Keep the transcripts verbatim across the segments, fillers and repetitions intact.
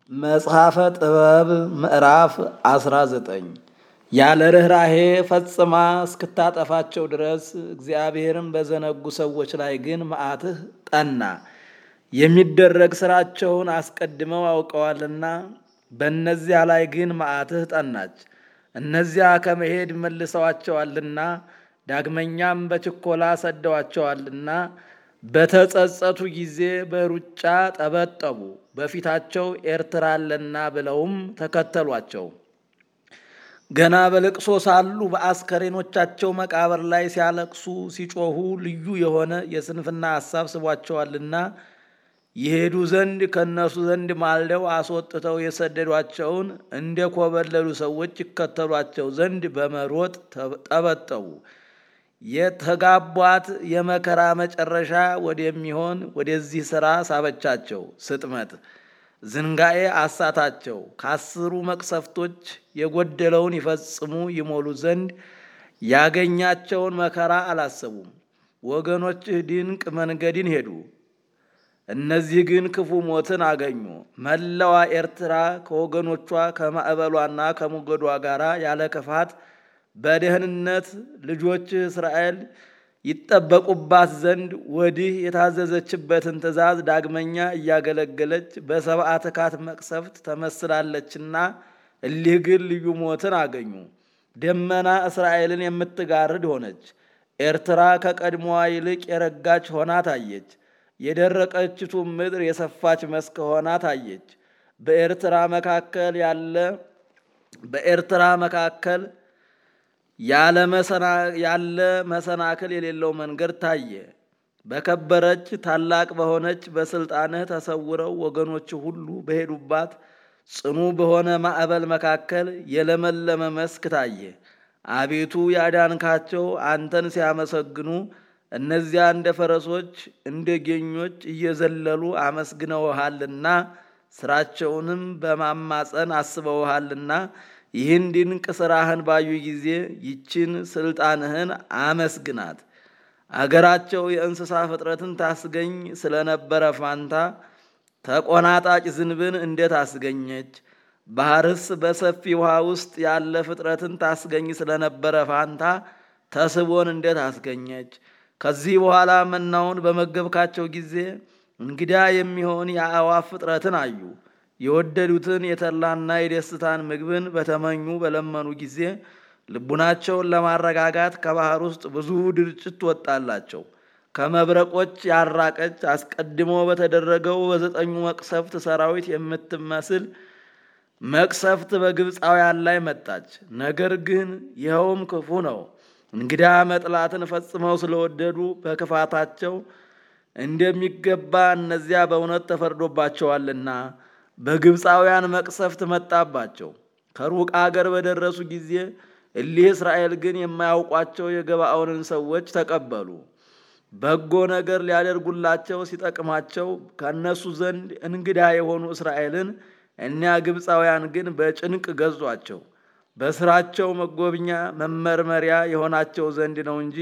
መጽሐፈ ጥበብ ምዕራፍ አስራ ዘጠኝ ያለ ርኅራኄ ፈጽማ እስክታጠፋቸው ድረስ እግዚአብሔርን በዘነጉ ሰዎች ላይ ግን መዓትህ ጠና። የሚደረግ ሥራቸውን አስቀድመው አውቀዋልና በእነዚያ ላይ ግን መዓትህ ጠናች። እነዚያ ከመሄድ መልሰዋቸዋልና ዳግመኛም በችኮላ ሰደዋቸዋልና በተጸጸቱ ጊዜ በሩጫ ጠበጠቡ። በፊታቸው ኤርትራ አለና ብለውም ተከተሏቸው። ገና በልቅሶ ሳሉ በአስከሬኖቻቸው መቃብር ላይ ሲያለቅሱ ሲጮኹ ልዩ የሆነ የስንፍና ሐሳብ ስቧቸዋልና ይሄዱ ዘንድ ከእነሱ ዘንድ ማልደው አስወጥተው የሰደዷቸውን እንደ ኮበለሉ ሰዎች ይከተሏቸው ዘንድ በመሮጥ ጠበጠቡ። የተጋቧት የመከራ መጨረሻ ወደሚሆን ወደዚህ ሥራ ሳበቻቸው። ስጥመት ዝንጋኤ አሳታቸው። ከአስሩ መቅሰፍቶች የጎደለውን ይፈጽሙ ይሞሉ ዘንድ ያገኛቸውን መከራ አላሰቡም። ወገኖችህ ድንቅ መንገድን ሄዱ፣ እነዚህ ግን ክፉ ሞትን አገኙ። መላዋ ኤርትራ ከወገኖቿ ከማዕበሏና ከሞገዷ ጋር ያለ ክፋት በደህንነት ልጆችህ እስራኤል ይጠበቁባት ዘንድ ወዲህ የታዘዘችበትን ትእዛዝ ዳግመኛ እያገለገለች በሰብአ ትካት መቅሰፍት ተመስላለችና እሊህ ግን ልዩ ሞትን አገኙ። ደመና እስራኤልን የምትጋርድ ሆነች። ኤርትራ ከቀድሞዋ ይልቅ የረጋች ሆና ታየች። የደረቀችቱ ምድር የሰፋች መስክ ሆና ታየች። በኤርትራ መካከል ያለ በኤርትራ መካከል ያለ መሰናክል የሌለው መንገድ ታየ። በከበረች ታላቅ በሆነች በስልጣንህ ተሰውረው ወገኖች ሁሉ በሄዱባት ጽኑ በሆነ ማዕበል መካከል የለመለመ መስክ ታየ። አቤቱ ያዳንካቸው አንተን ሲያመሰግኑ እነዚያ እንደ ፈረሶች እንደ ጌኞች እየዘለሉ አመስግነውሃልና ስራቸውንም በማማፀን አስበውሃልና ይህን ድንቅ ሥራህን ባዩ ጊዜ ይችን ስልጣንህን አመስግናት። አገራቸው የእንስሳ ፍጥረትን ታስገኝ ስለነበረ ፋንታ ተቆናጣጭ ዝንብን እንዴት አስገኘች? ባህርስ በሰፊ ውሃ ውስጥ ያለ ፍጥረትን ታስገኝ ስለነበረ ፋንታ ተስቦን እንዴት አስገኘች? ከዚህ በኋላ መናውን በመገብካቸው ጊዜ እንግዳ የሚሆን የአዕዋፍ ፍጥረትን አዩ። የወደዱትን የተድላና የደስታን ምግብን በተመኙ በለመኑ ጊዜ ልቡናቸውን ለማረጋጋት ከባህር ውስጥ ብዙ ድርጭት ወጣላቸው። ከመብረቆች ያራቀች አስቀድሞ በተደረገው በዘጠኙ መቅሰፍት ሰራዊት የምትመስል መቅሰፍት በግብፃውያን ላይ መጣች። ነገር ግን ይኸውም ክፉ ነው። እንግዳ መጥላትን ፈጽመው ስለወደዱ በክፋታቸው እንደሚገባ እነዚያ በእውነት ተፈርዶባቸዋልና በግብፃውያን መቅሰፍት መጣባቸው። ከሩቅ አገር በደረሱ ጊዜ እሊህ እስራኤል ግን የማያውቋቸው የገባዖንን ሰዎች ተቀበሉ። በጎ ነገር ሊያደርጉላቸው ሲጠቅማቸው ከእነሱ ዘንድ እንግዳ የሆኑ እስራኤልን እኒያ ግብፃውያን ግን በጭንቅ ገዟቸው። በስራቸው መጎብኛ መመርመሪያ የሆናቸው ዘንድ ነው እንጂ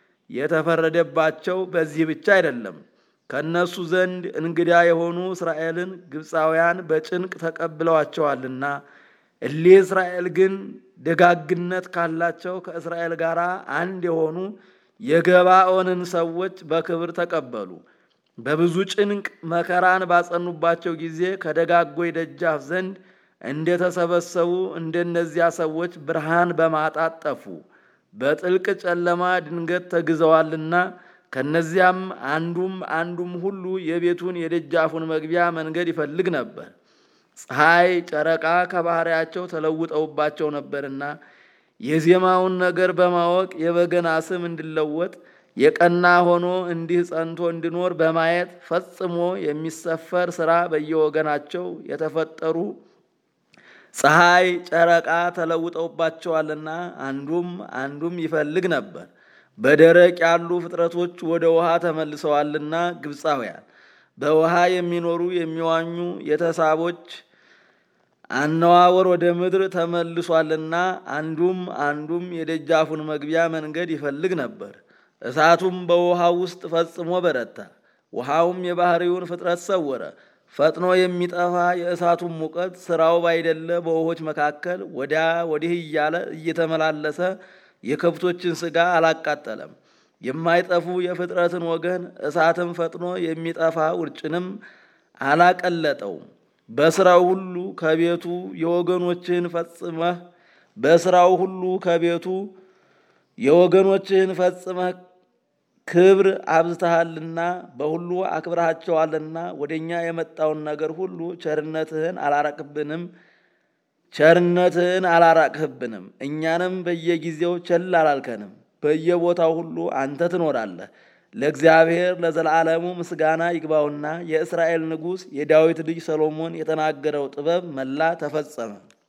የተፈረደባቸው በዚህ ብቻ አይደለም። ከእነሱ ዘንድ እንግዳ የሆኑ እስራኤልን ግብፃውያን በጭንቅ ተቀብለዋቸዋልና እሊህ እስራኤል ግን ደጋግነት ካላቸው ከእስራኤል ጋር አንድ የሆኑ የገባዖንን ሰዎች በክብር ተቀበሉ። በብዙ ጭንቅ መከራን ባጸኑባቸው ጊዜ ከደጋጎይ ደጃፍ ዘንድ እንደተሰበሰቡ እንደነዚያ ሰዎች ብርሃን በማጣት ጠፉ። በጥልቅ ጨለማ ድንገት ተግዘዋልና ከነዚያም አንዱም አንዱም ሁሉ የቤቱን የደጃፉን መግቢያ መንገድ ይፈልግ ነበር። ፀሐይ፣ ጨረቃ ከባህሪያቸው ተለውጠውባቸው ነበርና የዜማውን ነገር በማወቅ የበገና ስም እንዲለወጥ የቀና ሆኖ እንዲህ ጸንቶ እንዲኖር በማየት ፈጽሞ የሚሰፈር ሥራ በየወገናቸው የተፈጠሩ ፀሐይ፣ ጨረቃ ተለውጠውባቸዋልና አንዱም አንዱም ይፈልግ ነበር። በደረቅ ያሉ ፍጥረቶች ወደ ውሃ ተመልሰዋልና ግብፃውያን በውሃ የሚኖሩ የሚዋኙ የተሳቦች አነዋወር ወደ ምድር ተመልሷልና አንዱም አንዱም የደጃፉን መግቢያ መንገድ ይፈልግ ነበር። እሳቱም በውሃ ውስጥ ፈጽሞ በረታ። ውሃውም የባህሪውን ፍጥረት ሰወረ። ፈጥኖ የሚጠፋ የእሳቱን ሙቀት ስራው ባይደለ በውሆች መካከል ወዲያ ወዲህ እያለ እየተመላለሰ የከብቶችን ሥጋ አላቃጠለም። የማይጠፉ የፍጥረትን ወገን እሳትም ፈጥኖ የሚጠፋ ውርጭንም አላቀለጠው። በስራው ሁሉ ከቤቱ የወገኖችህን ፈጽመህ በስራው ሁሉ ከቤቱ የወገኖችህን ፈጽመህ ክብር አብዝተሃልና በሁሉ አክብረሃቸዋልና ወደኛ የመጣውን ነገር ሁሉ ቸርነትህን አላራቅብንም ቸርነትህን አላራቅህብንም። እኛንም በየጊዜው ቸል አላልከንም። በየቦታው ሁሉ አንተ ትኖራለህ። ለእግዚአብሔር ለዘላለሙ ምስጋና ይግባውና የእስራኤል ንጉሥ የዳዊት ልጅ ሰሎሞን የተናገረው ጥበብ መላ ተፈጸመ።